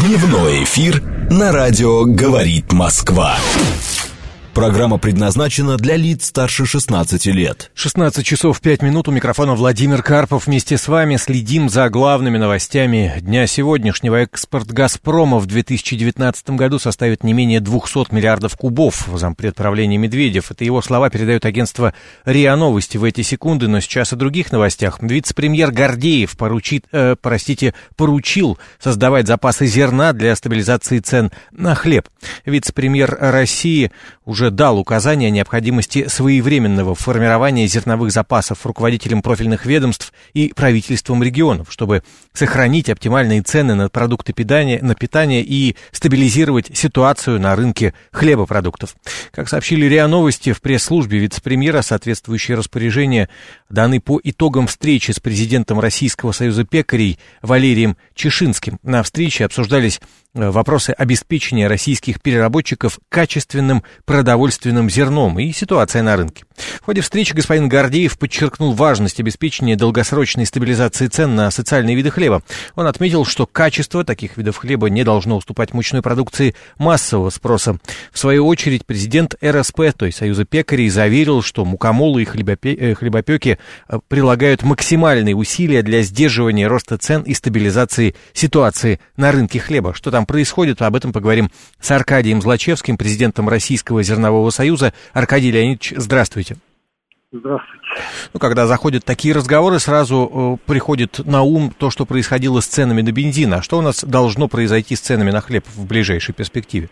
Дневной эфир на радио «Говорит Москва». Программа предназначена для лиц старше 16 лет. 16 часов 5 минут. У микрофона Владимир Карпов. Вместе с вами следим за главными новостями дня сегодняшнего. Экспорт «Газпрома» в 2019 году составит не менее 200 миллиардов кубов. Зампред правления Медведев. Это его слова передает агентство РИА Новости в эти секунды. Но сейчас о других новостях. Вице-премьер Гордеев поручил создавать запасы зерна для стабилизации цен на хлеб. Вице-премьер России уже дал указание о необходимости своевременного формирования зерновых запасов руководителям профильных ведомств и правительствам регионов, чтобы сохранить оптимальные цены на продукты питания и стабилизировать ситуацию на рынке хлебопродуктов. Как сообщили РИА Новости, в пресс-службе вице-премьера соответствующие распоряжения даны по итогам встречи с президентом Российского союза пекарей Валерием Чешинским. На встрече обсуждались вопросы обеспечения российских переработчиков качественным продовольственным зерном и ситуация на рынке. В ходе встречи господин Гордеев подчеркнул важность обеспечения долгосрочной стабилизации цен на социальные виды хлеба. Он отметил, что качество таких видов хлеба не должно уступать мучной продукции массового спроса. В свою очередь президент РСП, то есть Союза пекарей, заверил, что мукомолы и хлебопеки прилагают максимальные усилия для сдерживания роста цен и стабилизации ситуации на рынке хлеба. Что там происходит, об этом поговорим с Аркадием Злачевским, президентом Российского зернового союза. Аркадий Леонидович, здравствуйте. Здравствуйте. Когда заходят такие разговоры, сразу приходит на ум то, что происходило с ценами на бензин. А что у нас должно произойти с ценами на хлеб в ближайшей перспективе?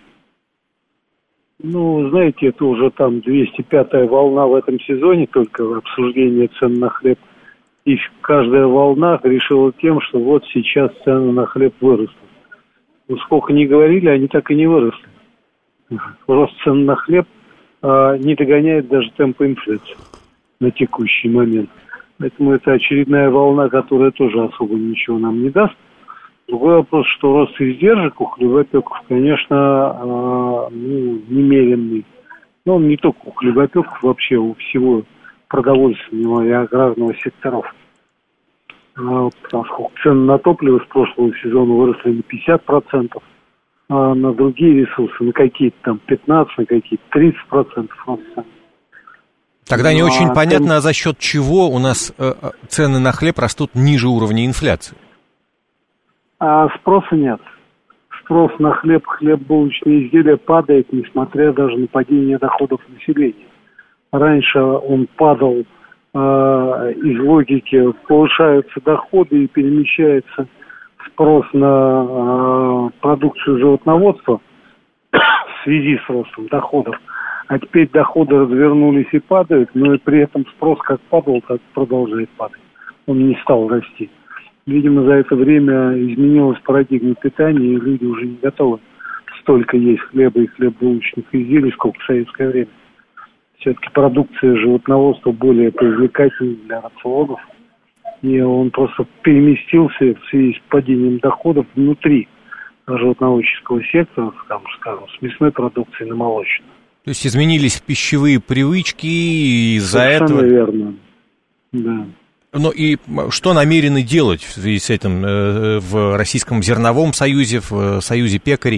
Знаете, это уже там 205-я волна в этом сезоне, только обсуждение цен на хлеб. И каждая волна решила тем, что вот сейчас цены на хлеб вырастут. Сколько ни говорили, они так и не выросли. Рост цен на хлеб не догоняет даже темпа инфляции на текущий момент. Поэтому это очередная волна, которая тоже особо ничего нам не даст. Другой вопрос, что рост издержек у хлебопеков, конечно, немеренный. Но он не только у хлебопеков, вообще у всего продовольственного и аграрного секторов. Поскольку цены на топливо с прошлого сезона выросли на 50%, а на другие ресурсы на какие-то там 15%, на какие-то 30% роста. Тогда не очень понятно, за счет чего у нас цены на хлеб растут ниже уровня инфляции. А спроса нет. Спрос на хлеб-булочные изделия падает, несмотря даже на падение доходов населения. Раньше он падал из логики, повышаются доходы и перемещается спрос на продукцию животноводства в связи с ростом доходов. А теперь доходы развернулись и падают, но и при этом спрос как падал, так продолжает падать. Он не стал расти. Видимо, за это время изменилась парадигма питания, и люди уже не готовы столько есть хлеба и хлебобулочных изделий, сколько в советское время. Все-таки продукция животноводства более привлекательна для рационов, и он просто переместился в связи с падением доходов внутри животноводческого сектора, скажем, с мясной продукции на молочную. То есть изменились пищевые привычки, и из-за этого... Совершенно верно, да. Ну и что намерены делать в связи с этим в Российском зерновом союзе, в Союзе пекарей?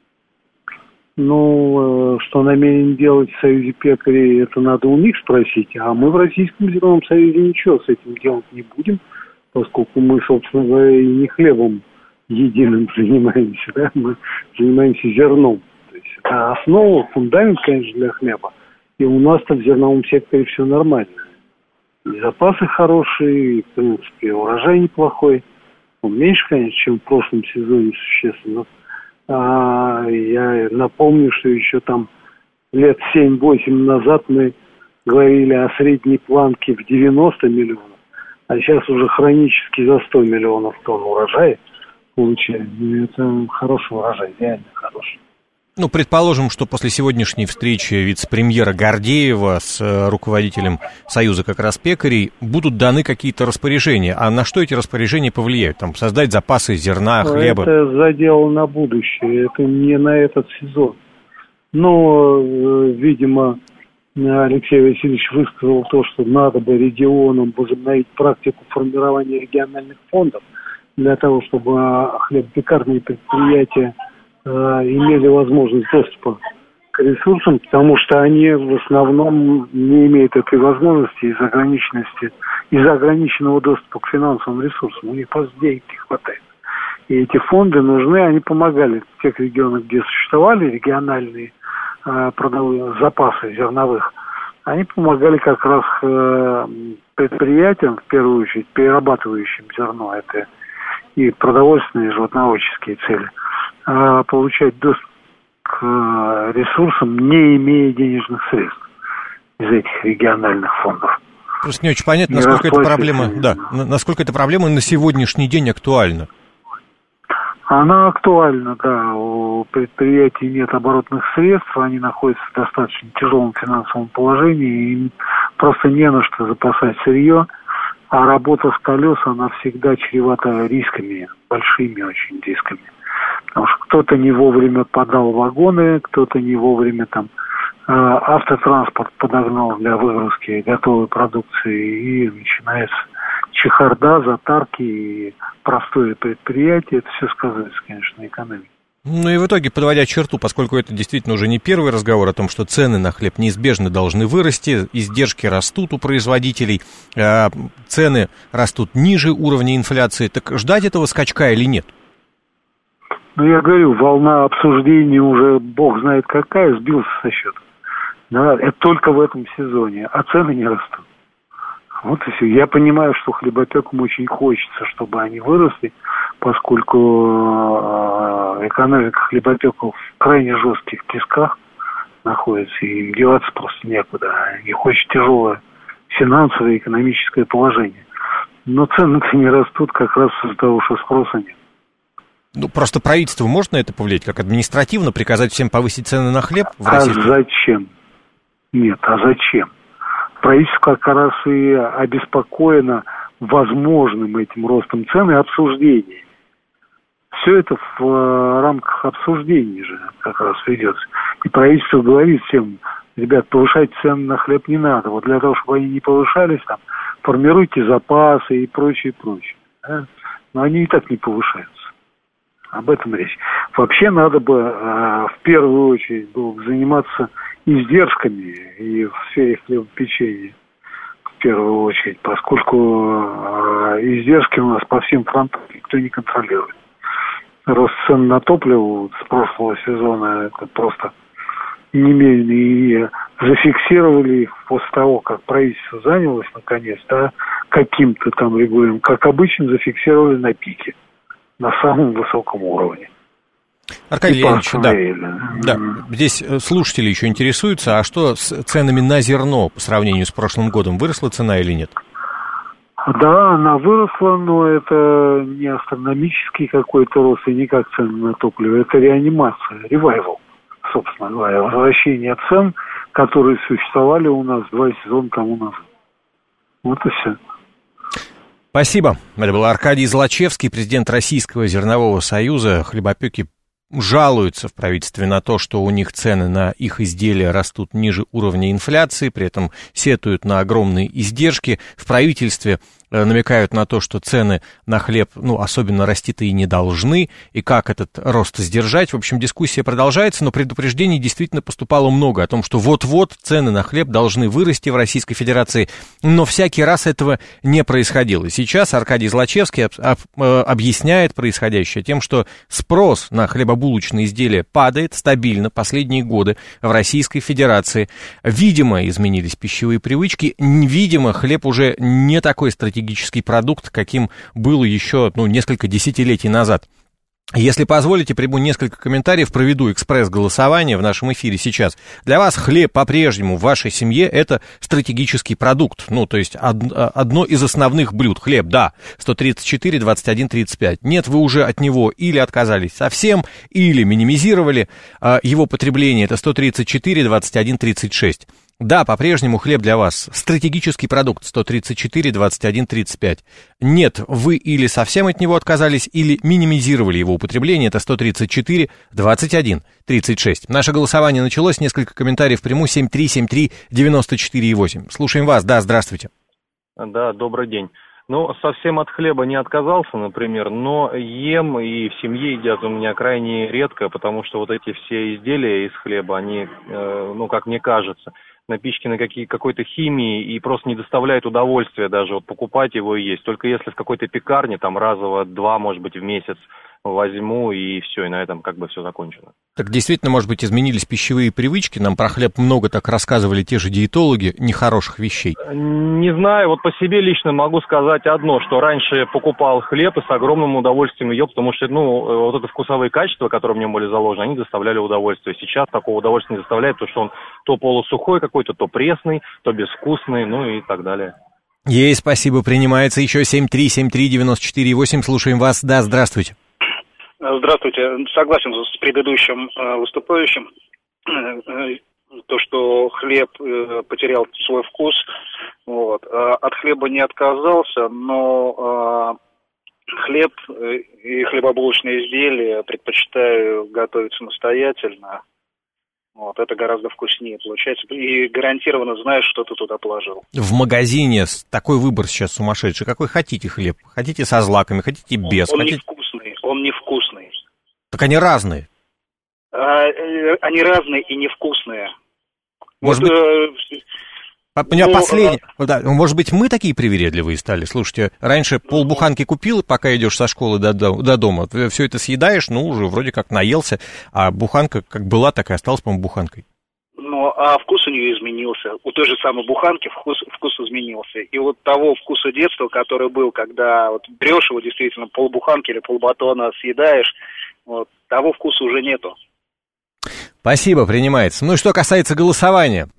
Что намерен делать в Союзе пекарей, это надо у них спросить. А мы в Российском зерновом союзе ничего с этим делать не будем, поскольку мы, собственно говоря, и не хлебом единым занимаемся, да? Мы занимаемся зерном. То есть это основа, фундамент, конечно, для хлеба. И у нас-то в зерновом секторе все нормально. И запасы хорошие, и, в принципе, урожай неплохой. Он меньше, конечно, чем в прошлом сезоне существенно. Я напомню, что еще там лет 7-8 назад мы говорили о средней планке в 90 миллионов, а сейчас уже хронически за 100 миллионов тонн урожая получаем. И это хороший урожай, реально хороший. Предположим, что после сегодняшней встречи вице-премьера Гордеева с руководителем Союза как раз пекарей будут даны какие-то распоряжения. А на что эти распоряжения повлияют? Создать запасы зерна, хлеба? Это задел на будущее, это не на этот сезон. Но, видимо, Алексей Васильевич высказал то, что надо бы регионам возобновить практику формирования региональных фондов. для того, чтобы хлебопекарные предприятия имели возможность доступа к ресурсам, потому что они в основном не имеют этой возможности из-за ограниченного доступа к финансовым ресурсам. У них просто денег не хватает. И эти фонды нужны, они помогали в тех регионах, где существовали региональные запасы зерновых. Они помогали как раз предприятиям, в первую очередь, перерабатывающим зерно, это и продовольственные, и животноводческие цели, получать доступ к ресурсам, не имея денежных средств из этих региональных фондов. Просто не очень понятно, насколько эта проблема на сегодняшний день актуальна. Она актуальна, да. У предприятий нет оборотных средств, они находятся в достаточно тяжелом финансовом положении, им просто не на что запасать сырье, а работа с колес, она всегда чревата рисками, большими очень рисками. Потому что кто-то не вовремя подал вагоны, кто-то не вовремя автотранспорт подогнал для выгрузки готовой продукции, и начинается чехарда, затарки и простое предприятие. Это все сказывается, конечно, на экономике. Ну и в итоге, подводя черту, поскольку это действительно уже не первый разговор о том, что цены на хлеб неизбежно должны вырасти, издержки растут у производителей, цены растут ниже уровня инфляции, так ждать этого скачка или нет? Ну, я говорю, волна обсуждений уже бог знает какая, сбился со счета. Да, это только в этом сезоне, а цены не растут. Вот и все. Я понимаю, что хлебопекам очень хочется, чтобы они выросли, поскольку экономика хлебопеков в крайне жестких тисках находится, и им деваться просто некуда. У них очень тяжелое финансовое и экономическое положение. Но цены-то не растут как раз из-за того, что спроса нет. Ну, просто правительство может на это повлиять, как административно приказать всем повысить цены на хлеб в России? А зачем? Нет, а зачем? Правительство как раз и обеспокоено возможным этим ростом цен и обсуждениями. Все это в рамках обсуждений же как раз ведется. И правительство говорит всем: ребят, повышать цены на хлеб не надо. Вот для того, чтобы они не повышались, формируйте запасы и прочее, прочее. Да? Но они и так не повышаются. Об этом речь. Вообще надо бы в первую очередь было бы заниматься издержками и в сфере хлебопечения в первую очередь, поскольку издержки у нас по всем фронтам никто не контролирует. Рост цен на топливо с прошлого сезона это просто немеренный, и зафиксировали их после того, как правительство занялось наконец, каким-то там регулированием, как обычно зафиксировали на пике, на самом высоком уровне. Аркадий Леонидович, да, здесь слушатели еще интересуются, а что с ценами на зерно по сравнению с прошлым годом? Выросла цена или нет? Да, она выросла, но это не астрономический какой-то рост и не как цены на топливо, это реанимация, ревайвал, собственно говоря, возвращение цен, которые существовали у нас 2 сезона тому назад. Вот и все. Спасибо. Это был Аркадий Злачевский, президент Российского зернового союза. Хлебопеки жалуются в правительстве на то, что у них цены на их изделия растут ниже уровня инфляции, при этом сетуют на огромные издержки. В правительстве намекают на то, что цены на хлеб, особенно расти-то и не должны, и как этот рост сдержать. В общем, дискуссия продолжается, но предупреждений действительно поступало много о том, что вот-вот цены на хлеб должны вырасти в Российской Федерации, но всякий раз этого не происходило. Сейчас Аркадий Злачевский объясняет происходящее тем, что спрос на хлебобулочные изделия падает стабильно последние годы в Российской Федерации. Видимо, изменились пищевые привычки, видимо, хлеб уже не такой стратегический продукт, каким был еще несколько десятилетий назад. Если позволите, приму несколько комментариев, проведу экспресс-голосование в нашем эфире сейчас. Для вас хлеб по-прежнему в вашей семье это стратегический продукт, то есть одно из основных блюд. Хлеб, да, 134, 21, 35. Нет, вы уже от него или отказались совсем, или минимизировали его потребление, это 134, 21, 36. Да, по-прежнему хлеб для вас стратегический продукт, 134, 21, 35. Нет, вы или совсем от него отказались, или минимизировали его употребление, это 134, 21, 36. Наше голосование началось, несколько комментариев приму, 7373-94,8. Слушаем вас, да, здравствуйте. Да, добрый день. Ну, совсем от хлеба не отказался, например, но ем и в семье едят у меня крайне редко, потому что вот эти все изделия из хлеба, они, как мне кажется, напичканы какой-то химией и просто не доставляют удовольствия даже вот покупать его и есть. Только если в какой-то пекарне, там разово 2, может быть, в месяц возьму, и все, и на этом как бы все закончено. Так действительно, может быть, изменились пищевые привычки? Нам про хлеб много так рассказывали те же диетологи, нехороших вещей. Не знаю, вот по себе лично могу сказать одно, что раньше покупал хлеб и с огромным удовольствием ел, потому что, вот это вкусовые качества, которые в нем были заложены, они доставляли удовольствие. Сейчас такого удовольствия не доставляет, потому что он то полусухой какой-то, то пресный, то безвкусный, и так далее. Ей спасибо, принимается еще 7373948, слушаем вас. Да, здравствуйте. Здравствуйте. Согласен с предыдущим выступающим. То, что хлеб потерял свой вкус. Вот. От хлеба не отказался, но хлеб и хлебобулочные изделия предпочитаю готовить самостоятельно. Вот, это гораздо вкуснее получается. И гарантированно знаешь, что ты туда положил. В магазине такой выбор сейчас сумасшедший. Какой хотите хлеб? Хотите со злаками, хотите без? Он невкусный. Он невкусный. Так они разные. Они разные и невкусные. Может быть... У меня последний... Может быть, мы такие привередливые стали? Слушайте, раньше полбуханки купил, пока идешь со школы до дома. Все это съедаешь, уже вроде как наелся, а буханка как была, так и осталась, по-моему, буханкой. А вкус у нее изменился. У той же самой буханки вкус изменился. И вот того вкуса детства, который был, когда вот берешь его действительно полбуханки или полбатона съедаешь, вот, того вкуса уже нету. Спасибо, принимается. И что касается голосования.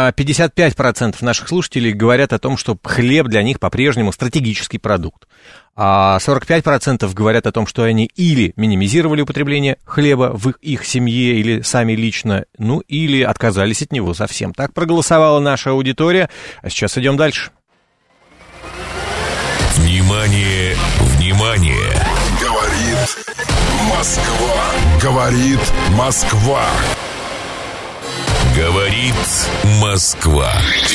55% наших слушателей говорят о том, что хлеб для них по-прежнему стратегический продукт. А 45% говорят о том, что они или минимизировали употребление хлеба в их семье или сами лично, или отказались от него совсем. Так проголосовала наша аудитория. А сейчас идем дальше. Внимание, внимание! Говорит Москва. Говорит Москва. Говорит Москва.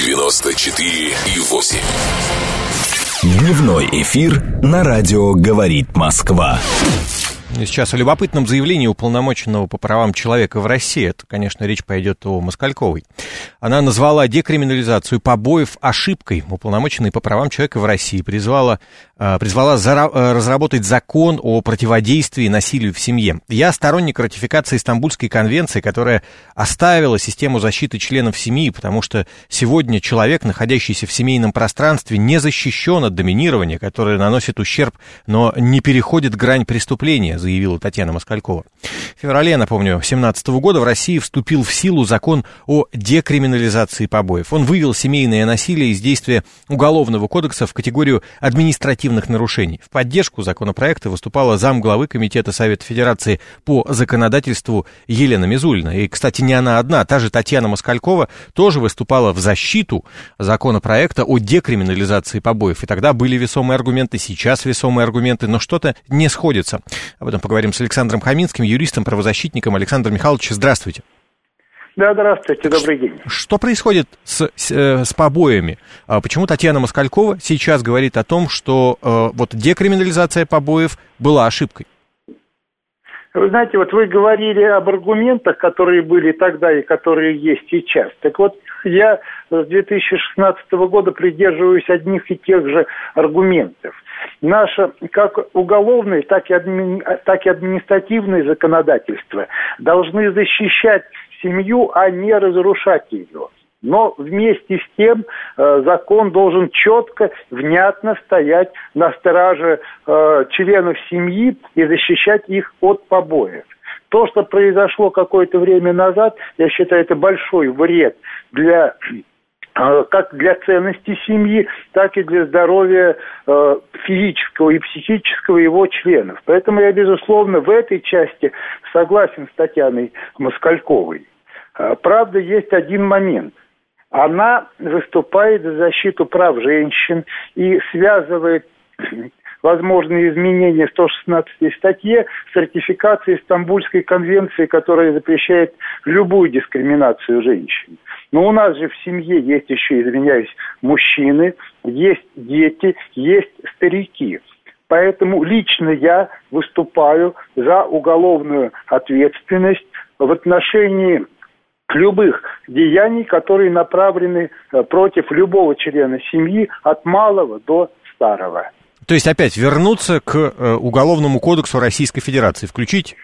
94,8. Дневной эфир на радио «Говорит Москва». Сейчас о любопытном заявлении уполномоченного по правам человека в России. Это, конечно, речь пойдет о Москальковой. Она назвала декриминализацию побоев ошибкой. Уполномоченный по правам человека в России призвала разработать закон о противодействии насилию в семье. Я сторонник ратификации Стамбульской конвенции, которая оставила систему защиты членов семьи, потому что сегодня человек, находящийся в семейном пространстве, не защищен от доминирования, которое наносит ущерб, но не переходит грань преступления, заявила Татьяна Москалькова. В феврале, напомню, 2017 года в России вступил в силу закон о декриминализации побоев. Он вывел семейное насилие из действия Уголовного кодекса в категорию административных нарушений. В поддержку законопроекта выступала замглавы Комитета Совета Федерации по законодательству Елена Мизулина. И, кстати, не она одна. Та же Татьяна Москалькова тоже выступала в защиту законопроекта о декриминализации побоев. И тогда были весомые аргументы, сейчас весомые аргументы, но что-то не сходится. Об этом поговорим с Александром Хаминским, юристом, правозащитником. Александр Михайлович, здравствуйте. Да, здравствуйте, добрый день. Что происходит с побоями? Почему Татьяна Москалькова сейчас говорит о том, что декриминализация побоев была ошибкой? Вы знаете, вы говорили об аргументах, которые были тогда и которые есть сейчас. Так вот, я с 2016 года придерживаюсь одних и тех же аргументов. Наше как уголовное, так и административное законодательство должны защищать семью, а не разрушать ее. Но вместе с тем закон должен четко, внятно стоять на страже членов семьи и защищать их от побоев. То, что произошло какое-то время назад, я считаю, это большой вред как для ценности семьи, так и для здоровья физического и психического его членов. Поэтому я, безусловно, в этой части согласен с Татьяной Москальковой. Правда, есть один момент. Она выступает за защиту прав женщин и связывает возможные изменения в 116-й статье с ратификацией Стамбульской конвенции, которая запрещает любую дискриминацию женщин. Но у нас же в семье есть еще, извиняюсь, мужчины, есть дети, есть старики. Поэтому лично я выступаю за уголовную ответственность в отношении любых деяний, которые направлены против любого члена семьи, от малого до старого. То есть опять вернуться к Уголовному кодексу Российской Федерации, включить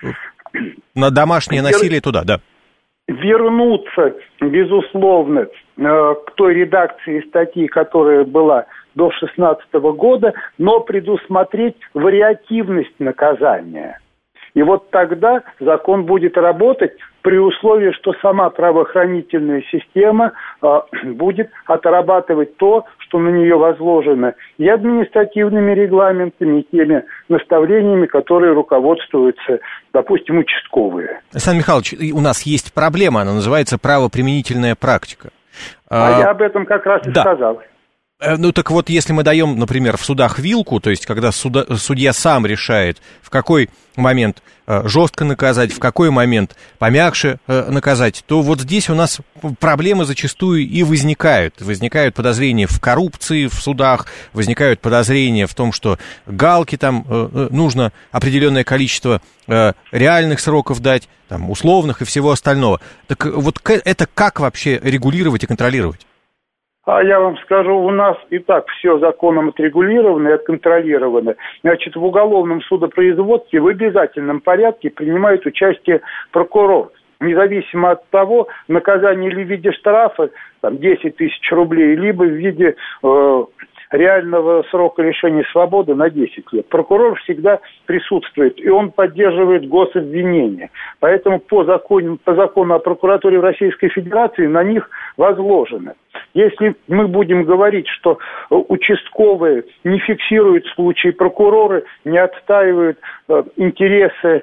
на домашнее насилие туда, да? Вернуться, безусловно, к той редакции статьи, которая была до 2016 года, но предусмотреть вариативность наказания. И вот тогда закон будет работать при условии, что сама правоохранительная система будет отрабатывать то, что на нее возложено, и административными регламентами, и теми наставлениями, которые руководствуются, допустим, участковые. Александр Михайлович, у нас есть проблема, она называется правоприменительная практика. Я об этом как раз и сказал. Ну так вот, если мы даем, например, в судах вилку, то есть когда судья сам решает, в какой момент жестко наказать, в какой момент помягче наказать, то вот здесь у нас проблемы зачастую и возникают. Возникают подозрения в коррупции в судах, возникают подозрения в том, что галки там нужно определенное количество реальных сроков дать, там, условных и всего остального. Так вот это как вообще регулировать и контролировать? А я вам скажу, у нас и так все законом отрегулировано и отконтролировано. Значит, в уголовном судопроизводстве в обязательном порядке принимает участие прокурор. Независимо от того, наказание ли в виде штрафа, там, 10 тысяч рублей, либо в виде реального срока лишения свободы на 10 лет. Прокурор всегда присутствует, и он поддерживает гособвинение. Поэтому по закону о прокуратуре Российской Федерации на них возложено. Если мы будем говорить, что участковые не фиксируют случаи, прокуроры не отстаивают интересы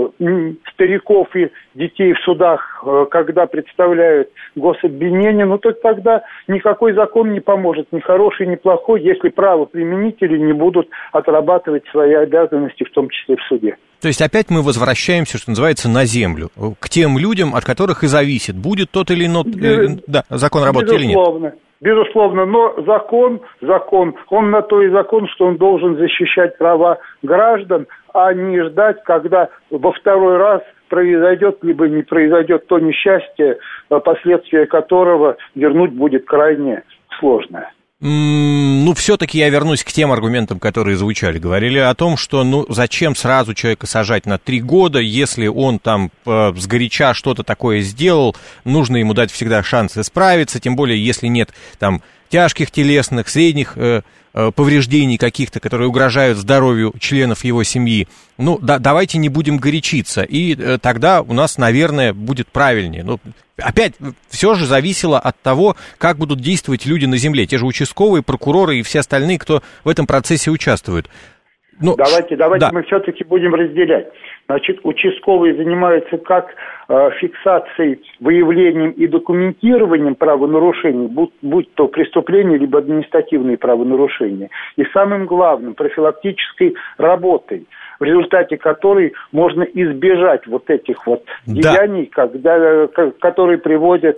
стариков и детей в судах, когда представляют гособвинение, ну то тогда никакой закон не поможет, ни хороший, ни плохой, если правоприменители не будут отрабатывать свои обязанности, в том числе в суде. То есть опять мы возвращаемся, что называется, на землю, к тем людям, от которых и зависит, будет тот или иной закон работать или нет. Безусловно, но закон, он на то и закон, что он должен защищать права граждан, а не ждать, когда во второй раз произойдет, либо не произойдет то несчастье, последствия которого вернуть будет крайне сложно. Ну, все-таки я вернусь к тем аргументам, которые звучали. Говорили о том, что, ну, зачем сразу человека сажать на 3 года, если он там сгоряча что-то такое сделал, нужно ему дать всегда шанс исправиться, тем более, если нет там тяжких телесных, средних повреждений каких-то, которые угрожают здоровью членов его семьи. Ну, давайте не будем горячиться, и тогда у нас, наверное, будет правильнее. Ну, опять, все же зависело от того, как будут действовать люди на земле, те же участковые, прокуроры и все остальные, кто в этом процессе участвуют. Ну, давайте мы все-таки будем разделять. Значит, участковые занимаются как фиксацией, выявлением и документированием правонарушений, будь то преступления, либо административные правонарушения. И самым главным, профилактической работой, в результате которой можно избежать вот этих вот деяний, которые приводят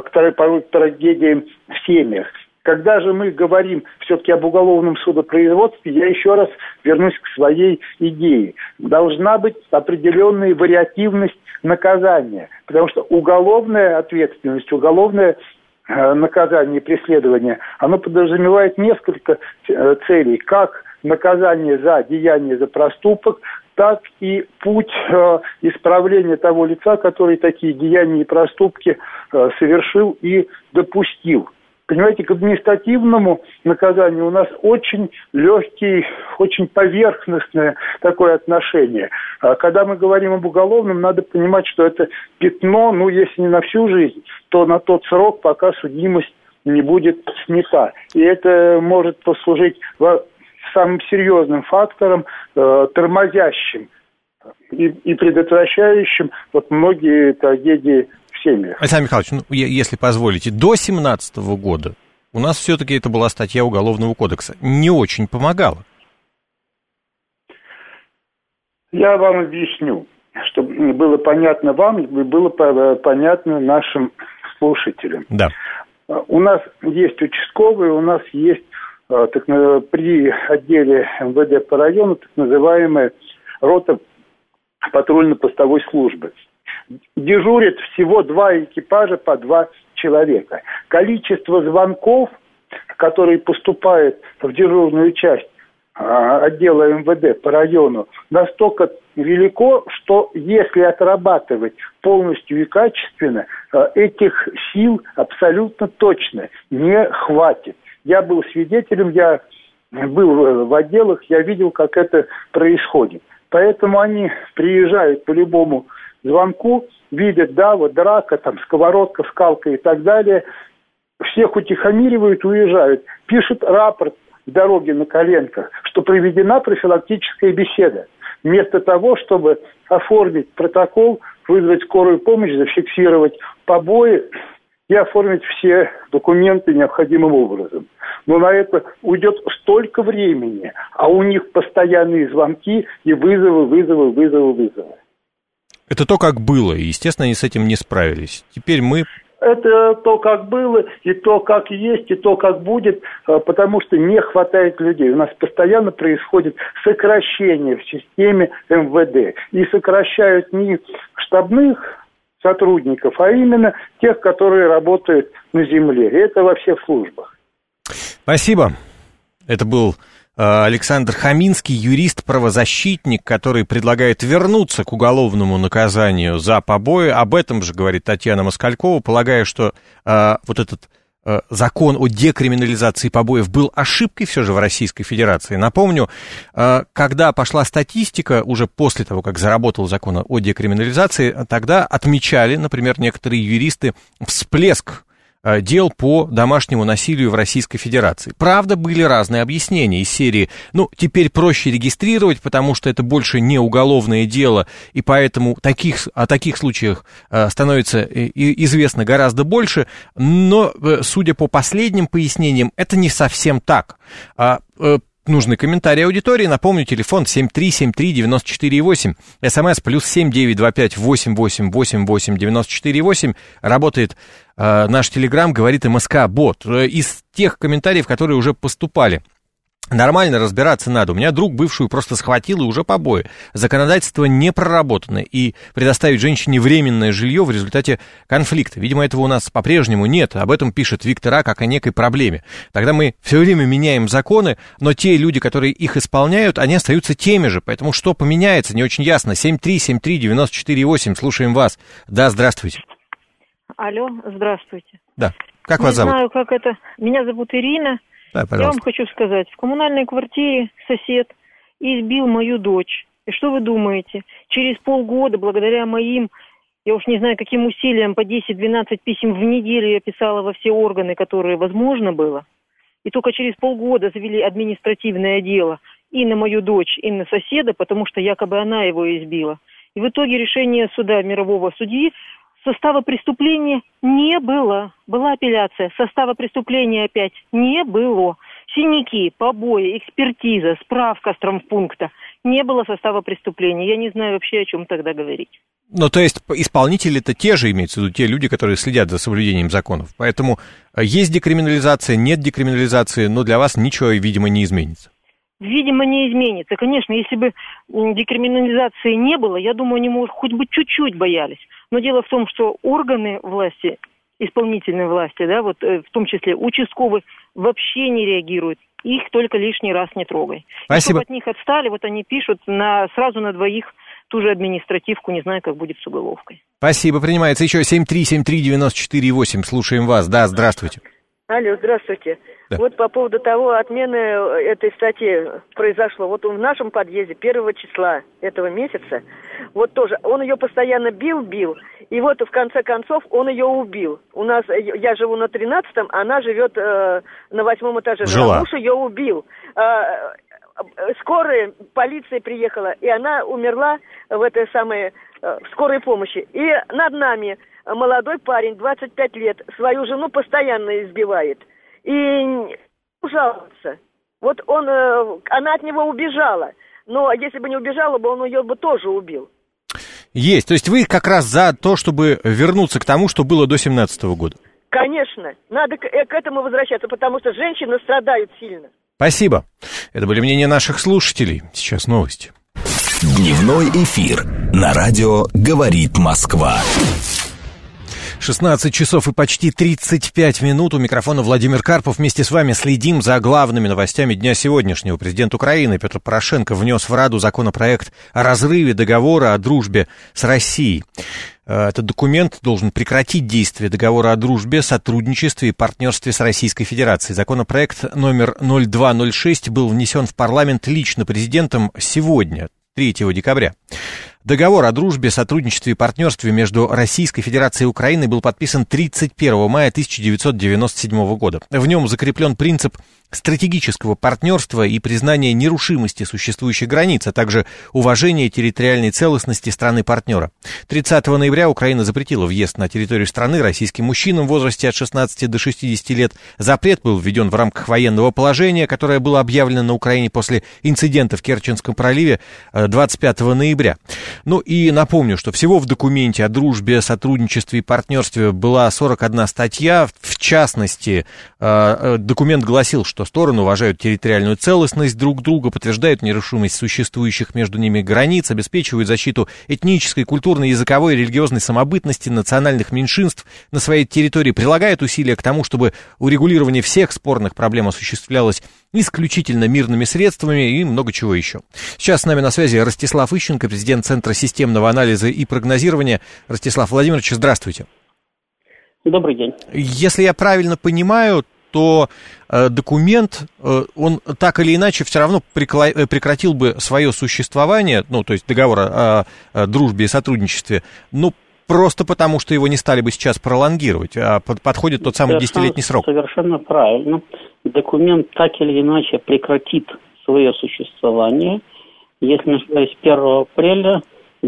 к трагедиям в семьях. Когда же мы говорим все-таки об уголовном судопроизводстве, я еще раз вернусь к своей идее. Должна быть определенная вариативность наказания, потому что уголовная ответственность, уголовное наказание и преследование, оно подразумевает несколько целей, как наказание за деяние, за проступок, так и путь исправления того лица, который такие деяния и проступки совершил и допустил. Понимаете, к административному наказанию у нас очень легкий, очень поверхностное такое отношение. Когда мы говорим об уголовном, надо понимать, что это пятно, ну, если не на всю жизнь, то на тот срок, пока судимость не будет снята. И это может послужить самым серьезным фактором, тормозящим и предотвращающим вот многие трагедии в семьях. Александр Михайлович, ну, если позволите, до 2017 года у нас все-таки это была статья Уголовного кодекса. Не очень помогала. Я вам объясню, чтобы было понятно вам и было понятно нашим слушателям. Да. У нас есть участковые, у нас есть при отделе МВД по району так называемая рота патрульно-постовой службы. Дежурят всего 2 экипажа по 2 человека. Количество звонков, которые поступают в дежурную часть отдела МВД по району, настолько велико, что если отрабатывать полностью и качественно, этих сил абсолютно точно не хватит. Я был свидетелем, я был в отделах, я видел, как это происходит. Поэтому они приезжают по любому звонку, видят, да, вот драка, там, сковородка, скалка и так далее, всех утихомиривают, уезжают, пишут рапорт в дороге на коленках, что проведена профилактическая беседа. Вместо того, чтобы оформить протокол, вызвать скорую помощь, зафиксировать побои и оформить все документы необходимым образом. Но на это уйдет столько времени, а у них постоянные звонки и вызовы. Это то, как было, и, естественно, они с этим не справились. Теперь мы... Это то, как было, и то, как есть, и то, как будет, потому что не хватает людей. У нас постоянно происходит сокращение в системе МВД. И сокращают не штабных сотрудников, а именно тех, которые работают на земле. Это во всех службах. Спасибо. Это был Александр Хаминский, юрист-правозащитник, который предлагает вернуться к уголовному наказанию за побои. Об этом же говорит Татьяна Москалькова, полагая, что вот этот закон о декриминализации побоев был ошибкой все же в Российской Федерации. Напомню, когда пошла статистика, уже после того, как заработал закон о декриминализации, тогда отмечали, например, некоторые юристы, всплеск дел по домашнему насилию в Российской Федерации. Правда, были разные объяснения из серии, теперь проще регистрировать, потому что это больше не уголовное дело, и поэтому о таких случаях становится известно гораздо больше, но, судя по последним пояснениям, это не совсем так. Нужный комментарий аудитории. Напомню, телефон 7373948, СМС +7 925 8888 94 Работает наш телеграм, говорит МСК-бот. Из тех комментариев, которые уже поступали. Нормально разбираться надо. У меня друг бывшую просто схватил, и уже побои. Законодательство не проработано, и предоставить женщине временное жилье в результате конфликта. Видимо, этого у нас по-прежнему нет. Об этом пишет Виктор А. как о некой проблеме. Тогда мы все время меняем законы, но те люди, которые их исполняют, они остаются теми же. Поэтому что поменяется, не очень ясно. 7373948, слушаем вас. Да, здравствуйте. Алло, здравствуйте. Да, как вас зовут? Не знаю, как это. Меня зовут Ирина. Да, я вам хочу сказать, в коммунальной квартире сосед избил мою дочь. И что вы думаете? Через полгода, благодаря моим, я уж не знаю, каким усилиям, по 10-12 писем в неделю я писала во все органы, которые возможно было. И только через полгода завели административное дело и на мою дочь, и на соседа, потому что якобы она его избила. И в итоге решение суда, мирового судьи, состава преступления не было. Была апелляция. Состава преступления опять не было. Синяки, побои, экспертиза, справка с травмпункта. Не было состава преступления. Я не знаю вообще, о чем тогда говорить. То есть исполнители-то те же, имеется в виду, те люди, которые следят за соблюдением законов. Поэтому есть декриминализация, нет декриминализации, но для вас ничего, видимо, не изменится. Видимо, не изменится. Конечно, если бы декриминализации не было, я думаю, они, может, хоть бы чуть-чуть боялись. Но дело в том, что органы власти, исполнительной власти, да, вот в том числе участковые, вообще не реагируют. Их только лишний раз не трогай. Спасибо. И чтобы от них отстали, вот они пишут сразу на двоих ту же административку, не знаю, как будет с уголовкой. Спасибо, принимается еще 7373948, слушаем вас. Да, здравствуйте. Алло, здравствуйте. Да. Вот по поводу того, отмены этой статьи произошло. Вот в нашем подъезде 1 числа этого месяца, вот тоже, он ее постоянно бил, и вот в конце концов он ее убил. У нас, я живу на 13-м, она живет на 8-м этаже. Жила. Муж ее убил. Скорая, полиция приехала, и она умерла в этой самой скорой помощи. И над нами молодой парень, 25 лет, свою жену постоянно избивает. И жалуется. Вот она от него убежала. Но если бы не убежала бы, он ее бы тоже убил. Есть. То есть вы как раз за то, чтобы вернуться к тому, что было до 17-го года? Конечно. Надо к этому возвращаться, потому что женщины страдают сильно. Спасибо. Это были мнения наших слушателей. Сейчас новости. Дневной эфир на радио «Говорит Москва». 16 часов и почти 35 минут. У микрофона Владимир Карпов. Вместе с вами следим за главными новостями дня сегодняшнего. Президент Украины Петр Порошенко внес в Раду законопроект о разрыве договора о дружбе с Россией. Этот документ должен прекратить действие договора о дружбе, сотрудничестве и партнерстве с Российской Федерацией. Законопроект номер 0206 был внесен в парламент лично президентом сегодня, 3 декабря. Договор о дружбе, сотрудничестве и партнерстве между Российской Федерацией и Украиной был подписан 31 мая 1997 года. В нем закреплен принцип стратегического партнерства и признания нерушимости существующих границ, а также уважения территориальной целостности страны-партнера. 30 ноября Украина запретила въезд на территорию страны российским мужчинам в возрасте от 16 до 60 лет. Запрет был введен в рамках военного положения, которое было объявлено на Украине после инцидента в Керченском проливе 25 ноября. Ну и напомню, что всего в документе о дружбе, сотрудничестве и партнерстве была 41 статья. В частности, документ гласил, что стороны уважают территориальную целостность друг друга, подтверждают нерушимость существующих между ними границ, обеспечивают защиту этнической, культурной, языковой и религиозной самобытности национальных меньшинств на своей территории, прилагают усилия к тому, чтобы урегулирование всех спорных проблем осуществлялось исключительно мирными средствами и много чего еще. Сейчас с нами на связи Ростислав Ищенко, президент Центра системного анализа и прогнозирования. Ростислав Владимирович, здравствуйте. Добрый день. Если я правильно понимаю, то документ, он так или иначе все равно прекратил бы свое существование, ну, то есть договор о дружбе и сотрудничестве, ну, просто потому, что его не стали бы сейчас пролонгировать, а подходит тот самый 10-летний срок. Совершенно правильно. Документ так или иначе прекратит свое существование, если не ошибаюсь, 1 апреля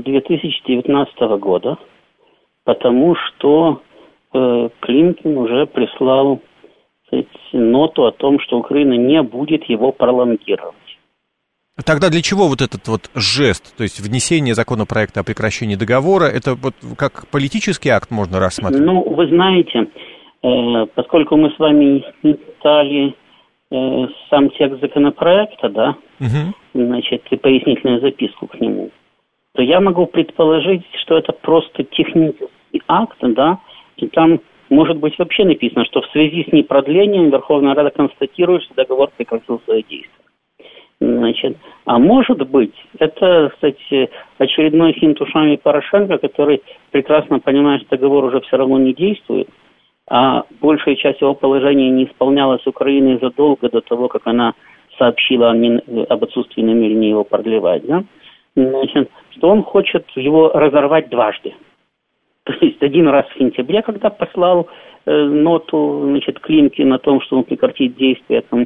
2019 года, потому что Климкин уже прислал ноту о том, что Украина не будет его пролонгировать. Тогда для чего вот этот вот жест, то есть внесение законопроекта о прекращении договора, это вот как политический акт можно рассматривать? Ну, вы знаете, поскольку мы с вами не читали сам текст законопроекта, да, значит, и пояснительную записку к нему, то я могу предположить, что это просто технический акт, да, и там может быть вообще написано, что в связи с непродлением Верховная Рада констатирует, что договор прекратил свои действия. Значит, а может быть, это, кстати, очередной финт ушами Порошенко, который прекрасно понимает, что договор уже все равно не действует, а большая часть его положения не исполнялась Украиной задолго до того, как она сообщила об отсутствии намерения его продлевать, да? Значит, что он хочет его разорвать дважды. То есть один раз в сентябре, когда послал ноту, значит, Климкин о том, что он прекратит действия там,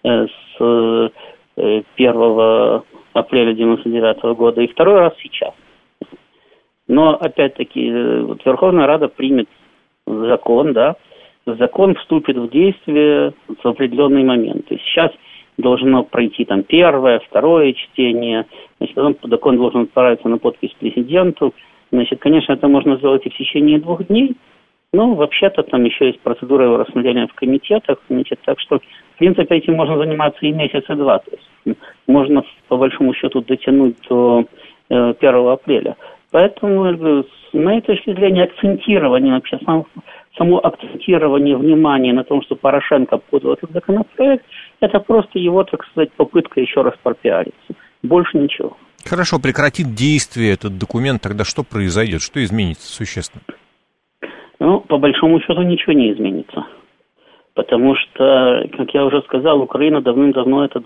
с 1 апреля 1999 года, и второй раз сейчас. Но, опять-таки, вот Верховная Рада примет закон, да, закон вступит в действие в определенный момент. То есть сейчас должно пройти там первое, второе чтение, значит, потом закон должен отправиться на подпись президенту. Значит, конечно, это можно сделать и в течение 2 дней, но вообще-то там еще есть процедура его рассмотрения в комитетах, значит, так что, в принципе, этим можно заниматься и месяц, и 2. То есть можно, по большому счету, дотянуть до 1 апреля. Поэтому, на этой точке зрения, акцентирование, вообще само акцентирование внимания на том, что Порошенко подал этот законопроект, это просто его, так сказать, попытка еще раз пропиариться. Больше ничего. Хорошо, прекратит действие этот документ, тогда что произойдет? Что изменится существенно? Ну, по большому счету ничего не изменится. Потому что, как я уже сказал, Украина давным-давно этот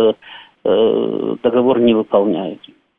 договор не выполняет.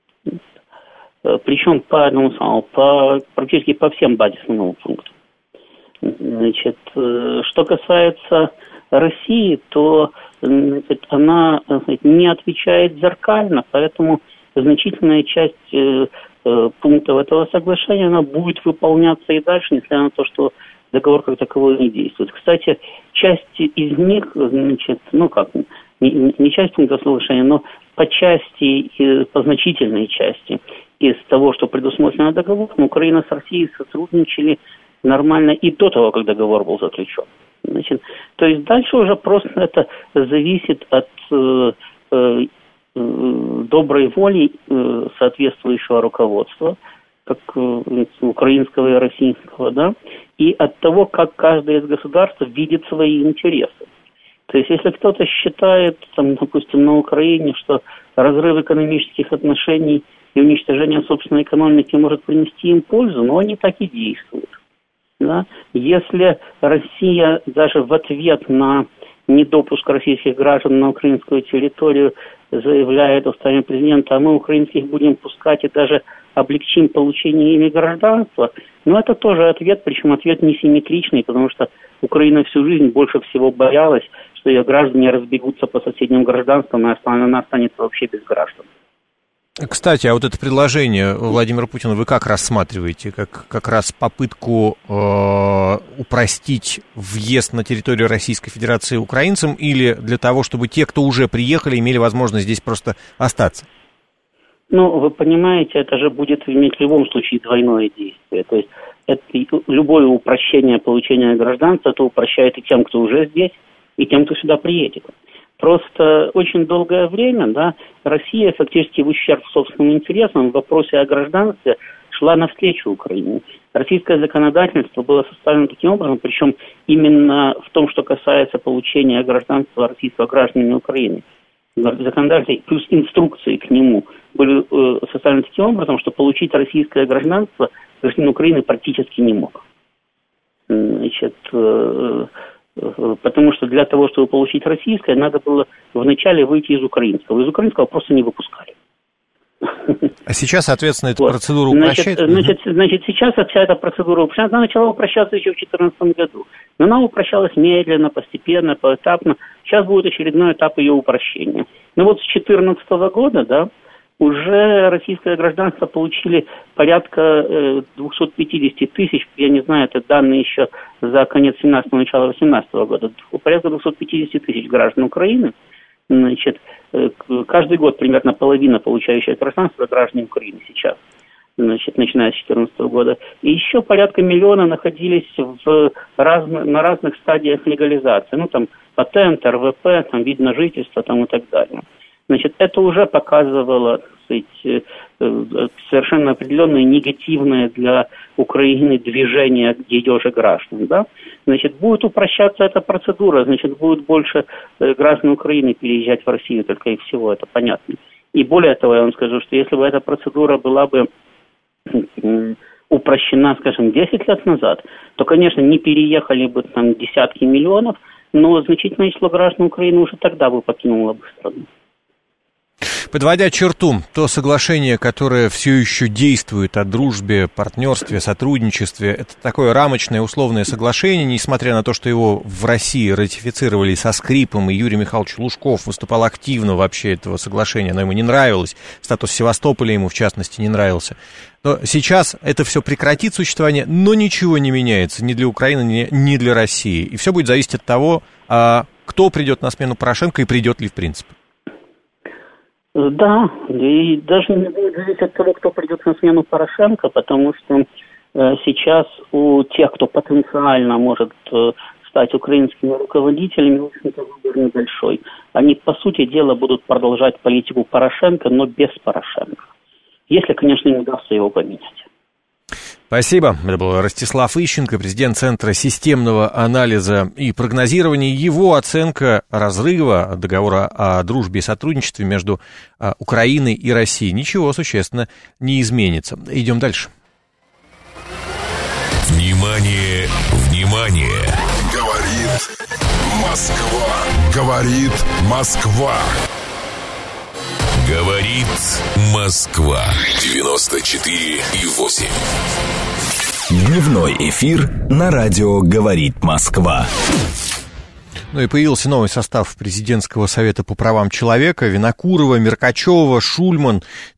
Причем практически по всем базисным пунктам. Значит, что касается России, то она не отвечает зеркально, поэтому значительная часть пунктов этого соглашения она будет выполняться и дальше, несмотря на то, что договор как таковой не действует. Кстати, часть из них, значит, не часть пункта соглашения, но по части, по значительной части из того, что предусмотрено договором, Украина с Россией сотрудничали нормально и до того, как договор был заключен. Значит, то есть дальше уже просто это зависит от доброй воли соответствующего руководства, как украинского и российского, да, и от того, как каждое из государств видит свои интересы. То есть, если кто-то считает, там, допустим, на Украине, что разрыв экономических отношений и уничтожение собственной экономики может принести им пользу, но они так и действуют. Да? Если Россия даже в ответ на недопуск российских граждан на украинскую территорию заявляет уставом президента, а мы украинских будем пускать и даже облегчим получение ими гражданства, но это тоже ответ, причем ответ несимметричный, потому что Украина всю жизнь больше всего боялась, что ее граждане разбегутся по соседним гражданствам, и она останется вообще без граждан. Кстати, а вот это предложение Владимира Путина вы как рассматриваете? Как раз попытку упростить въезд на территорию Российской Федерации украинцам или для того, чтобы те, кто уже приехали, имели возможность здесь просто остаться? Ну, вы понимаете, это же будет иметь в любом случае двойное действие. То есть это, любое упрощение получения гражданства, это упрощает и тем, кто уже здесь, и тем, кто сюда приедет. Просто очень долгое время, да, Россия фактически в ущерб собственным интересам в вопросе о гражданстве шла навстречу Украине. Российское законодательство было составлено таким образом, причем именно в том, что касается получения гражданства российского гражданами Украины. Законодательство плюс инструкции к нему были составлены таким образом, что получить российское гражданство гражданин Украины практически не мог. Значит, потому что для того, чтобы получить российское, надо было вначале выйти из украинского. Из украинского просто не выпускали. А сейчас, соответственно, эта процедура упрощается? Значит, сейчас вся эта процедура упрощается. Она начала упрощаться еще в 2014 году. Но она упрощалась медленно, постепенно, поэтапно. Сейчас будет очередной этап ее упрощения. Но вот с 2014 года, да, уже российское гражданство получили порядка 250 тысяч, я не знаю, это данные еще за конец 17-го, начало 2018 года, порядка 250 тысяч граждан Украины. Значит, каждый год примерно половина получающих гражданство граждане Украины сейчас, значит, начиная с 2014 года. И еще порядка миллиона находились на разных стадиях легализации. Ну, там, патент, РВП, там, вид на жительство, там, и так далее. Значит, это уже показывало, так сказать, совершенно определенное негативное для Украины движение ее же граждан, да? Значит, будет упрощаться эта процедура, значит, будет больше граждан Украины переезжать в Россию, только и всего, это понятно. И более того, я вам скажу, что если бы эта процедура была бы упрощена, скажем, 10 лет назад, то, конечно, не переехали бы там десятки миллионов, но значительное число граждан Украины уже тогда бы покинуло бы страну. Подводя черту, то соглашение, которое все еще действует о дружбе, партнерстве, сотрудничестве, это такое рамочное условное соглашение, несмотря на то, что его в России ратифицировали со скрипом, и Юрий Михайлович Лужков выступал активно вообще этого соглашения, оно ему не нравилось, статус Севастополя ему в частности не нравился. Но сейчас это все прекратит существование, но ничего не меняется ни для Украины, ни для России. И все будет зависеть от того, кто придет на смену Порошенко и придет ли в принципе. Да, и даже не будет зависеть от того, кто придет на смену Порошенко, потому что сейчас у тех, кто потенциально может стать украинскими руководителями, в общем-то, выбор небольшой. Они, по сути дела, будут продолжать политику Порошенко, но без Порошенко. Если, конечно, им удастся его поменять. Спасибо. Это был Ростислав Ищенко, президент Центра системного анализа и прогнозирования. Его оценка разрыва договора о дружбе и сотрудничестве между Украиной и Россией. Ничего существенно не изменится. Идем дальше. Внимание, внимание! Говорит Москва. Говорит Москва. Говорит Москва. 94,8. Дневной эфир на радио «Говорит Москва». Ну и появился новый состав Президентского совета по правам человека. Винокурова, Меркачева, Шульман,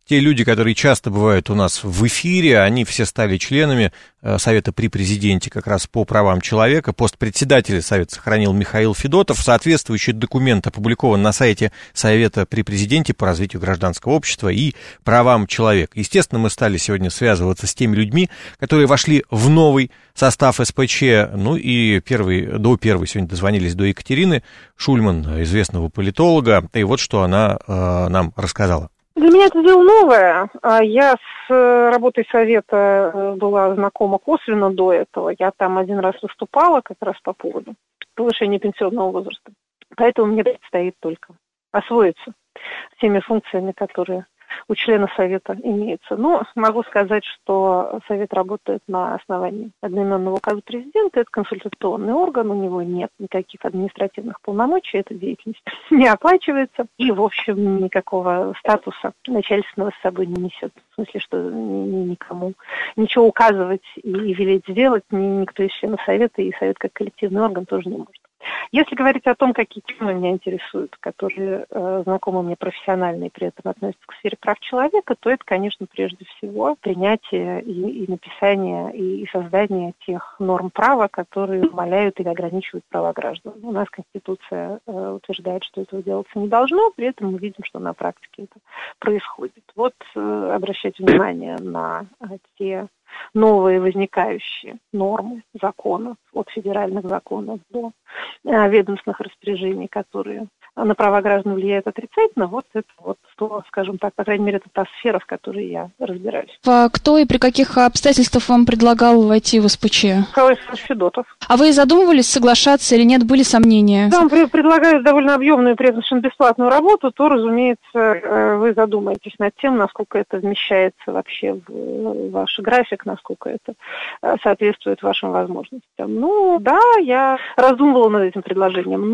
те люди, которые часто бывают у нас в эфире, они все стали членами Совета при президенте как раз по правам человека. Пост председателя Совета сохранил Михаил Федотов. Соответствующий документ опубликован на сайте Совета при президенте по развитию гражданского общества и правам человека. Естественно, мы стали сегодня связываться с теми людьми, которые вошли в новый состав СПЧ. Ну и до первой сегодня дозвонились до Екатерины Шульман, известного политолога. И вот что она нам рассказала. Для меня это дело новое. Я с работой Совета была знакома косвенно до этого. Я там один раз выступала как раз по поводу повышения пенсионного возраста. Поэтому мне предстоит только освоиться теми функциями, которые у члена Совета имеются. Но могу сказать, что Совет работает на основании одноименного указа президента. Это консультационный орган, у него нет никаких административных полномочий, эта деятельность не оплачивается. И, в общем, никакого статуса начальственного с собой не несет. В смысле, что никому ничего указывать и велеть сделать никто из членов Совета, и Совет как коллективный орган тоже не может. Если говорить о том, какие темы меня интересуют, которые знакомы мне профессионально и при этом относятся к сфере прав человека, то это, конечно, прежде всего принятие и написание и создание тех норм права, которые умаляют или ограничивают права граждан. У нас Конституция утверждает, что этого делаться не должно, при этом мы видим, что на практике это происходит. Вот обращать внимание на те новые возникающие нормы законов, от федеральных законов до ведомственных распоряжений, которые на права граждан влияют отрицательно, вот это вот то, скажем так, по крайней мере, это та сфера, в которой я разбираюсь. Кто и при каких обстоятельствах вам предлагал войти в СПЧ? Михаил Федотов. А вы задумывались соглашаться или нет, были сомнения? Да, предлагают довольно объемную, при этом совершенно бесплатную работу, то, разумеется, вы задумаетесь над тем, насколько это вмещается вообще в ваш график, насколько это соответствует вашим возможностям. Ну, да, я раздумывала над этим предложением,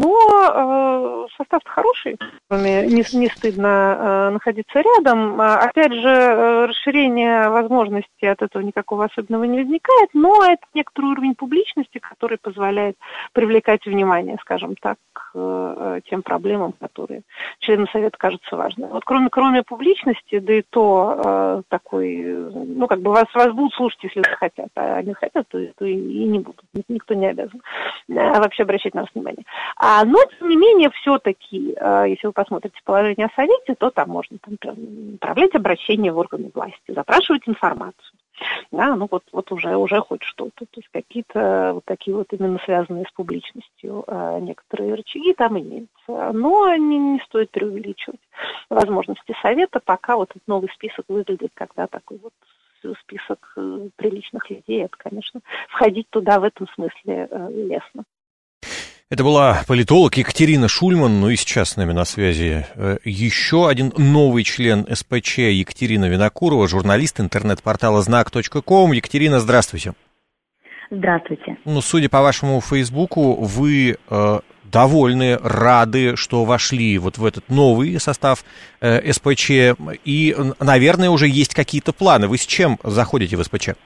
но состав-то хороший, не стыдно находиться рядом. Опять же, расширение возможностей от этого никакого особенного не возникает, но это некоторый уровень публичности, который позволяет привлекать внимание, скажем так, к тем проблемам, которые членам Совета кажутся важными. Вот кроме публичности, да и то такой, ну, как бы вас будут слушать, если захотят, а не хотят, то и не будут. Никто не обязан вообще обращать на вас внимание. Но, тем не менее, все-таки, если вы посмотрите положение о Совете, то там можно направлять обращение в органы власти, запрашивать информацию. Да, ну вот уже хоть что-то. То есть какие-то вот такие вот именно связанные с публичностью некоторые рычаги там имеются. Но не стоит преувеличивать возможности Совета, пока вот этот новый список выглядит как такой вот список приличных людей. Это, конечно, входить туда в этом смысле лестно. Это была политолог Екатерина Шульман, ну и сейчас с нами на связи еще один новый член СПЧ Екатерина Винокурова, журналист интернет-портала знак.ком. Екатерина, здравствуйте. Здравствуйте. Ну, судя по вашему Фейсбуку, вы довольны, рады, что вошли вот в этот новый состав СПЧ, и, наверное, уже есть какие-то планы. Вы с чем заходите в СПЧ?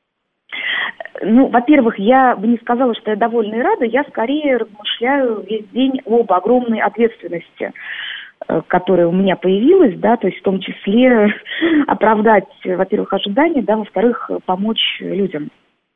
Ну, во-первых, я бы не сказала, что я довольна и рада, я скорее размышляю весь день об огромной ответственности, которая у меня появилась, да, то есть в том числе оправдать, во-первых, ожидания, да, во-вторых, помочь людям.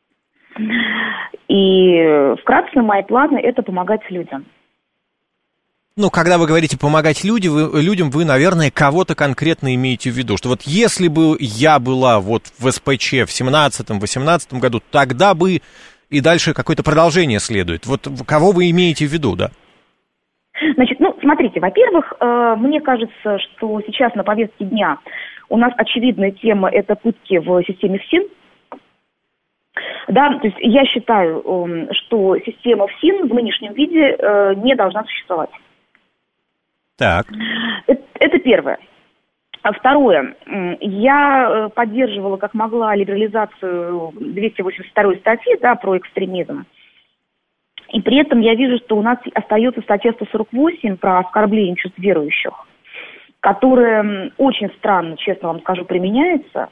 И вкратце мои планы – это помогать людям. Ну, когда вы говорите «помогать людям», вы, наверное, кого-то конкретно имеете в виду. Что вот если бы я была вот в СПЧ в 17-18 году, тогда бы и дальше какое-то продолжение следует. Вот кого вы имеете в виду, да? Значит, ну, смотрите, во-первых, мне кажется, что сейчас на повестке дня у нас очевидная тема – это пытки в системе ФСИН. Да, то есть я считаю, что система ФСИН в нынешнем виде не должна существовать. Так. Это первое. Второе. Я поддерживала, как могла, либерализацию 282 статьи, да, про экстремизм. И при этом я вижу, что у нас остается статья 148 про оскорбление чувств верующих, которая очень странно, честно вам скажу, применяется.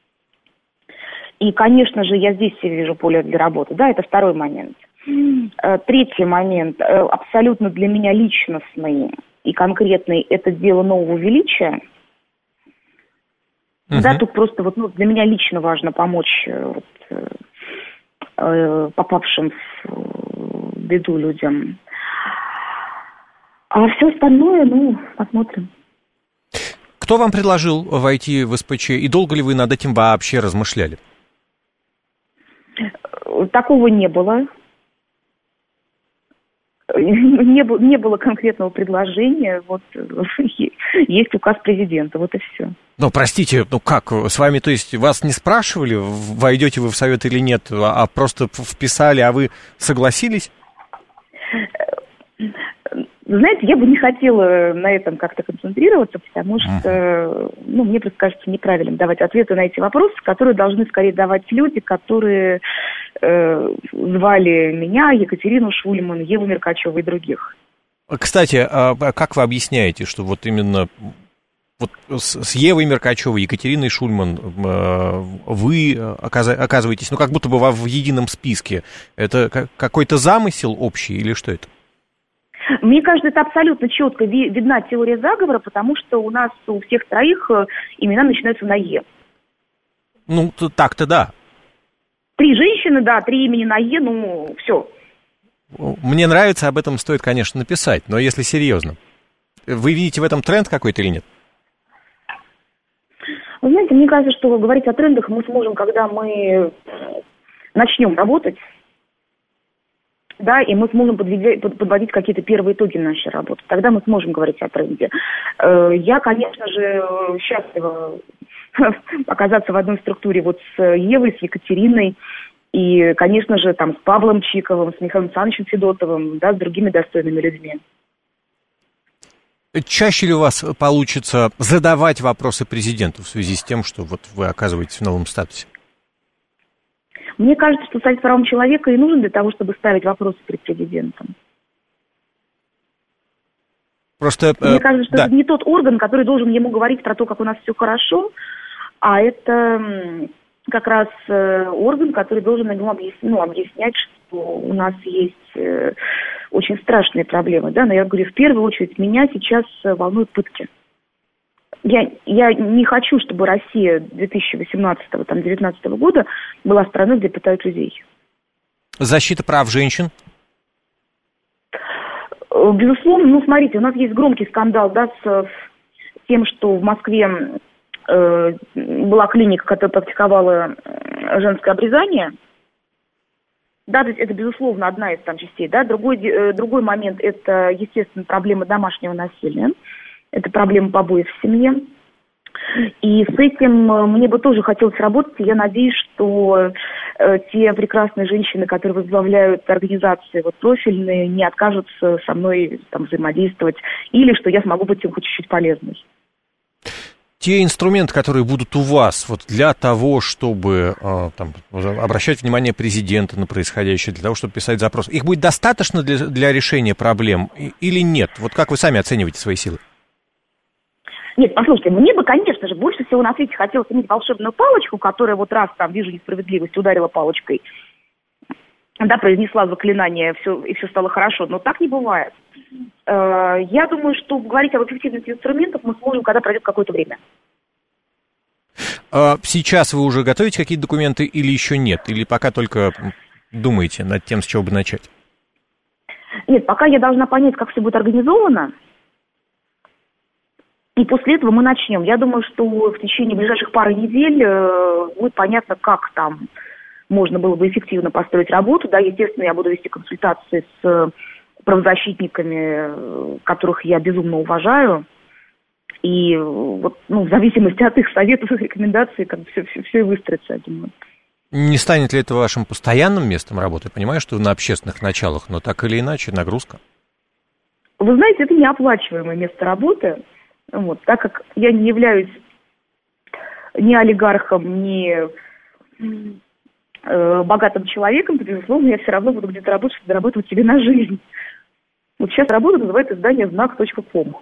И, конечно же, я здесь вижу поле для работы. Да, это второй момент. Третий момент, абсолютно для меня личностный и конкретный, это дело нового величия. Да, тут просто вот, для меня лично важно помочь попавшим в беду людям. А все остальное, посмотрим. Кто вам предложил войти в СПЧ, и долго ли вы над этим вообще размышляли? Такого не было. Не было конкретного предложения. Вот есть указ президента, вот и все. Простите, как? С вами, то есть, вас не спрашивали, войдете вы в совет или нет, а просто вписали, а вы согласились? Знаете, я бы не хотела на этом как-то концентрироваться, потому что, мне просто кажется неправильным давать ответы на эти вопросы, которые должны скорее давать люди, которые звали меня, Екатерину Шульман, Еву Меркачеву и других. Кстати, как вы объясняете, что вот именно с Евой Меркачевой, Екатериной Шульман вы оказываетесь, как будто бы в едином списке? Это какой-то замысел общий или что это? Мне кажется, это абсолютно четко видна теория заговора, потому что у нас у всех троих имена начинаются на «Е». Так-то да. 3 женщины, да, 3 имени на «Е», все. Мне нравится, об этом стоит, конечно, написать, но если серьезно. Вы видите в этом тренд какой-то или нет? Вы знаете, мне кажется, что говорить о трендах мы сможем, когда мы начнем работать. Да, и мы сможем подводить какие-то первые итоги нашей работы. Тогда мы сможем говорить о тренде. Я, конечно же, счастлива оказаться в одной структуре с Евой, с Екатериной, и, конечно же, с Павлом Чиковым, с Михаилом Александровичем Федотовым, да, с другими достойными людьми. Чаще ли у вас получится задавать вопросы президенту в связи с тем, что вы оказываетесь в новом статусе? Мне кажется, что Совет по правам человека и нужен для того, чтобы ставить вопросы перед президентом. Мне кажется, что это не тот орган, который должен ему говорить про то, как у нас все хорошо, а это как раз орган, который должен ему объяснять, что у нас есть очень страшные проблемы. Да? Но я говорю, в первую очередь меня сейчас волнуют пытки. Я не хочу, чтобы Россия 2018-2019 года была страной, где пытают людей. Защита прав женщин? Безусловно, смотрите, у нас есть громкий скандал, да, с тем, что в Москве была клиника, которая практиковала женское обрезание. Да, то есть это, безусловно, одна из частей. Да. Другой момент – это, естественно, проблема домашнего насилия. Это проблема побоев в семье. И с этим мне бы тоже хотелось работать. И я надеюсь, что те прекрасные женщины, которые возглавляют организации профильные, не откажутся со мной взаимодействовать. Или что я смогу быть им хоть чуть-чуть полезной. Те инструменты, которые будут у вас для того, чтобы обращать внимание президента на происходящее, для того, чтобы писать запрос, их будет достаточно для решения проблем или нет? Как вы сами оцениваете свои силы? Нет, послушайте, мне бы, конечно же, больше всего на свете хотелось иметь волшебную палочку, которая раз вижу несправедливость, ударила палочкой, да, произнесла заклинание, и все стало хорошо, но так не бывает. Я думаю, что говорить об эффективности инструментов мы сможем, когда пройдет какое-то время. Сейчас вы уже готовите какие-то документы или еще нет? Или пока только думаете над тем, с чего бы начать? Нет, пока я должна понять, как все будет организовано. И после этого мы начнем. Я думаю, что в течение ближайших пары недель будет понятно, как там можно было бы эффективно построить работу. Да, естественно, я буду вести консультации с правозащитниками, которых я безумно уважаю. И в зависимости от их советов, их рекомендаций, все и выстроится, я думаю. Не станет ли это вашим постоянным местом работы? Я понимаю, что вы на общественных началах, но так или иначе нагрузка. Вы знаете, это неоплачиваемое место работы. Так как я не являюсь ни олигархом, ни богатым человеком, то, безусловно, я все равно буду где-то работать, чтобы зарабатывать себе на жизнь. Сейчас работа называется издание «Знак.ком».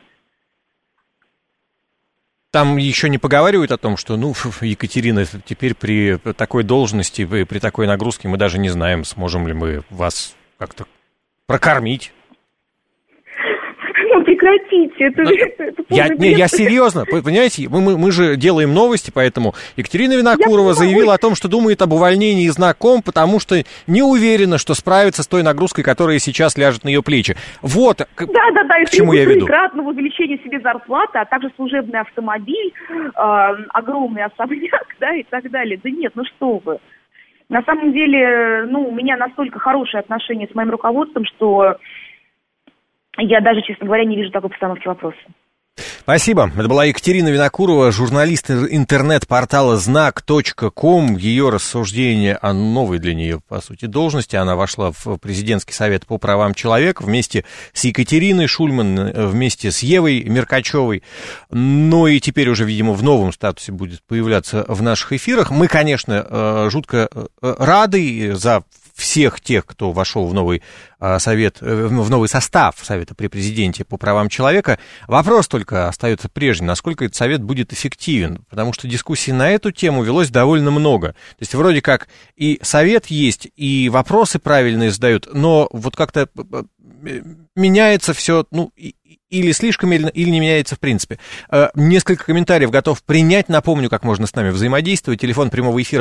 Там еще не поговаривают о том, что, Екатерина, теперь при такой должности, при такой нагрузке мы даже не знаем, сможем ли мы вас как-то прокормить. Ну, прекратите, Я серьезно, понимаете, мы же делаем новости, поэтому Екатерина Винокурова заявила о том, что думает об увольнении знаком, потому что не уверена, что справится с той нагрузкой, которая сейчас ляжет на ее плечи. Вот к чему я веду. Кратного увеличения себе зарплаты, а также служебный автомобиль, огромный особняк, да, и так далее. Да нет, ну что вы. На самом деле, у меня настолько хорошие отношения с моим руководством, что я даже, честно говоря, не вижу такой постановки вопроса. Спасибо. Это была Екатерина Винокурова, журналист интернет-портала знак.ком. Ее рассуждение о новой для нее, по сути, должности. Она вошла в президентский совет по правам человека вместе с Екатериной Шульман, вместе с Евой Меркачевой. Ну и теперь уже, видимо, в новом статусе будет появляться в наших эфирах. Мы, конечно, жутко рады за всех тех, кто вошел в новый совет, в новый состав Совета при президенте по правам человека. Вопрос только остается прежним, насколько этот совет будет эффективен, потому что дискуссий на эту тему велось довольно много. То есть вроде как и совет есть, и вопросы правильные задают, но вот как-то меняется все, или слишком медленно, или не меняется в принципе. Несколько комментариев готов принять. Напомню, как можно с нами взаимодействовать. Телефон прямого эфира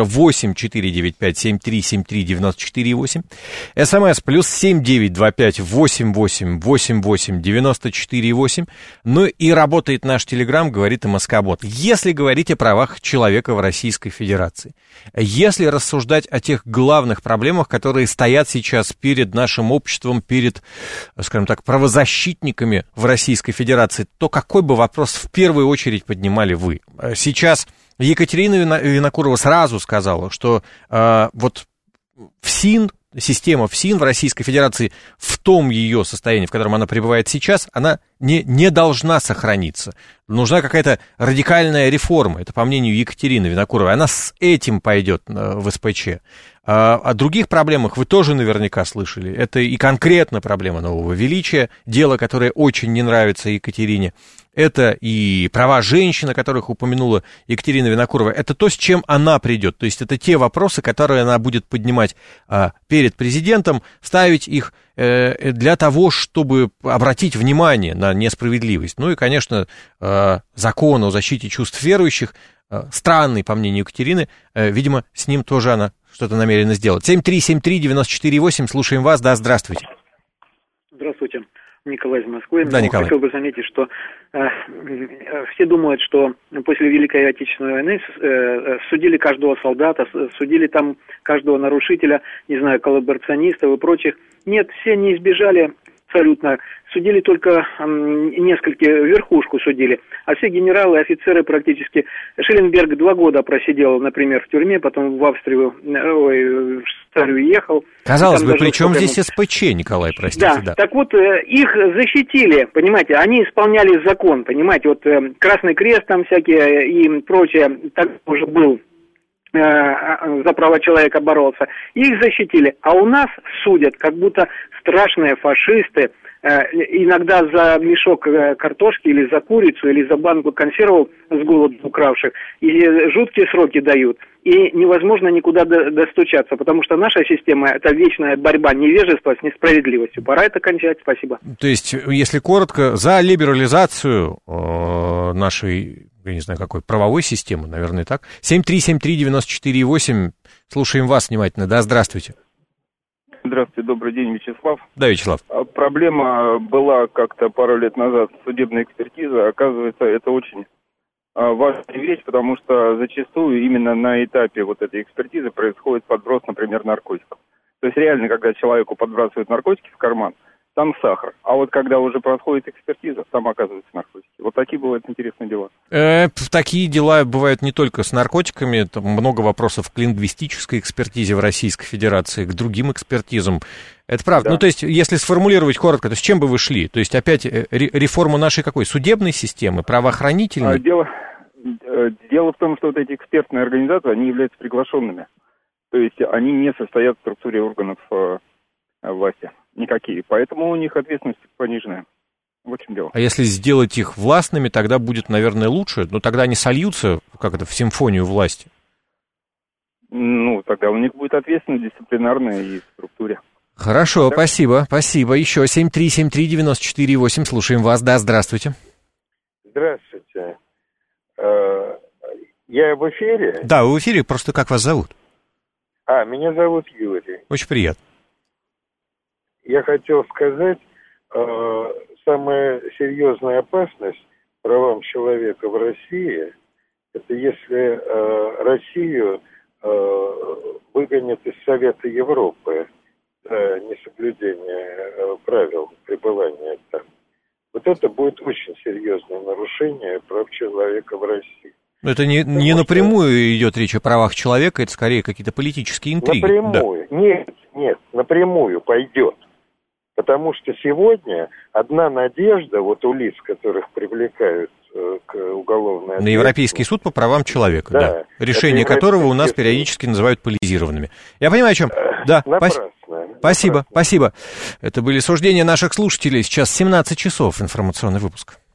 8-495-7373-94-8. СМС +7 925-88-88-94-8. Ну и работает наш Телеграм, говорит и Москобот. Если говорить о правах человека в Российской Федерации, если рассуждать о тех главных проблемах, которые стоят сейчас перед нашим обществом, перед, скажем так, правозащитниками в Российской Федерации, то какой бы вопрос в первую очередь поднимали вы? Сейчас Екатерина Винокурова сразу сказала, что вот ФСИН, система ФСИН в Российской Федерации в том ее состоянии, в котором она пребывает сейчас, она не должна сохраниться. Нужна какая-то радикальная реформа, это по мнению Екатерины Винокуровой. Она с этим пойдет в СПЧ. О других проблемах вы тоже наверняка слышали. Это и конкретно проблема нового величия, дело, которое очень не нравится Екатерине. Это и права женщин, о которых упомянула Екатерина Винокурова. Это то, с чем она придет. То есть это те вопросы, которые она будет поднимать перед президентом, ставить их для того, чтобы обратить внимание на несправедливость. Ну и, конечно, закон о защите чувств верующих, странный, по мнению Екатерины, видимо, с ним тоже она что-то намерена сделать. 7373948, слушаем вас, да, здравствуйте. Здравствуйте, Николай из Москвы. Да, Николай. Хотел бы заметить, что все думают, что после Великой Отечественной войны судили каждого солдата, судили там каждого нарушителя, не знаю, коллаборационистов и прочих. Нет, все не избежали абсолютно. Судили только несколько, верхушку судили. А все генералы, офицеры практически... Шелленберг 2 года просидел, например, в тюрьме, потом в Австрию, в Швейцарию ехал. Казалось бы, при чем здесь СПЧ, Николай, простите? Да, так вот, их защитили, понимаете, они исполняли закон, понимаете, вот Красный Крест там всякие и прочее, так уже был. За права человека боролся, их защитили, а у нас судят, как будто страшные фашисты, иногда за мешок картошки или за курицу, или за банку консервов с голоду укравших, и жуткие сроки дают, и невозможно никуда достучаться, потому что наша система – это вечная борьба невежества с несправедливостью. Пора это кончать, спасибо. То есть, если коротко, за либерализацию нашей, я не знаю, какой, правовой системы, наверное, так. 7373948, слушаем вас внимательно. Да, здравствуйте. Здравствуйте, добрый день, Вячеслав. Да, Вячеслав. Проблема была как-то пару лет назад, судебная экспертиза. Оказывается, это очень важная вещь, потому что зачастую именно на этапе вот этой экспертизы происходит подброс, например, наркотиков. То есть реально, когда человеку подбрасывают наркотики в карман, там сахар. А вот когда уже происходит экспертиза, там оказываются наркотики. Вот такие бывают интересные дела. Такие дела бывают не только с наркотиками. Там много вопросов к лингвистической экспертизе в Российской Федерации, к другим экспертизам. Это правда. Да. Ну, то есть, если сформулировать коротко, то с чем бы вы шли? То есть, опять реформу нашей какой? Судебной системы, правоохранительной? Дело в том, что вот эти экспертные организации, они являются приглашенными. То есть, они не состоят в структуре органов власти. Никакие. Поэтому у них ответственность пониженная. Вот в чем дело. А если сделать их властными, тогда будет, наверное, лучше. Но тогда они сольются, как это, в симфонию власти. Ну, тогда у них будет ответственность дисциплинарная и в структуре. Хорошо, спасибо. Еще 7373948, слушаем вас. Да, здравствуйте. Здравствуйте. Я в эфире? Да, вы в эфире, просто как вас зовут? Меня зовут Юрий. Очень приятно. Я хотел сказать, самая серьезная опасность правам человека в России, это если Россию выгонят из Совета Европы за несоблюдение правил пребывания там. Вот это будет очень серьезное нарушение прав человека в России. Это не напрямую идет речь о правах человека, это скорее какие-то политические интриги. Напрямую. Да. Нет, напрямую пойдет. Потому что сегодня одна надежда, вот у лиц, которых привлекают к уголовной ответственности. На Европейский суд по правам человека, да. Решения которого у нас периодически называют политизированными. Я понимаю, о чем. Да, спасибо. Это были суждения наших слушателей. Сейчас 17 часов, информационный выпуск.